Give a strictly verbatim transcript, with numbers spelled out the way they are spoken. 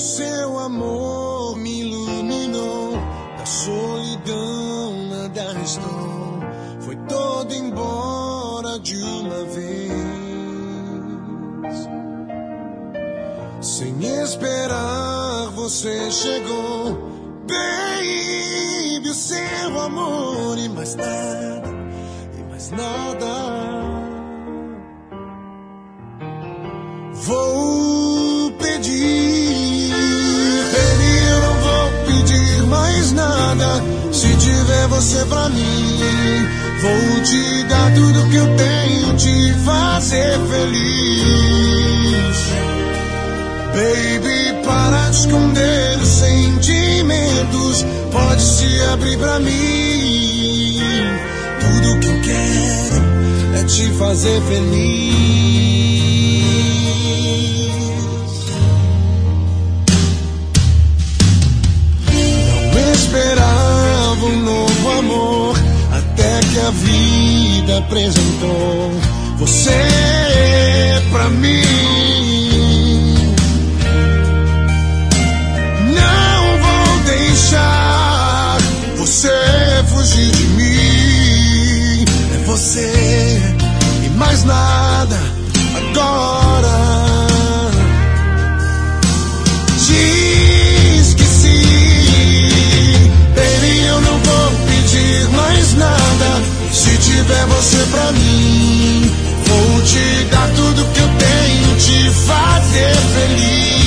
seu amor me iluminou, da solidão nada restou, foi todo embora de uma vez. Sem esperar você chegou, baby, o seu amor e mais nada, e mais nada. Vou pedir, baby, eu não vou pedir mais nada. Se tiver você pra mim, vou te dar tudo que eu tenho, te fazer feliz. Baby, para de esconder os sentimentos, pode se abrir pra mim. Tudo que eu quero é te fazer feliz. Não esperava um novo amor, até que a vida apresentou você pra mim. Deixar você fugir de mim, é você e mais nada agora. Diz que sim, baby, eu não vou pedir mais nada. Se tiver você pra mim, vou te dar tudo que eu tenho, te fazer feliz.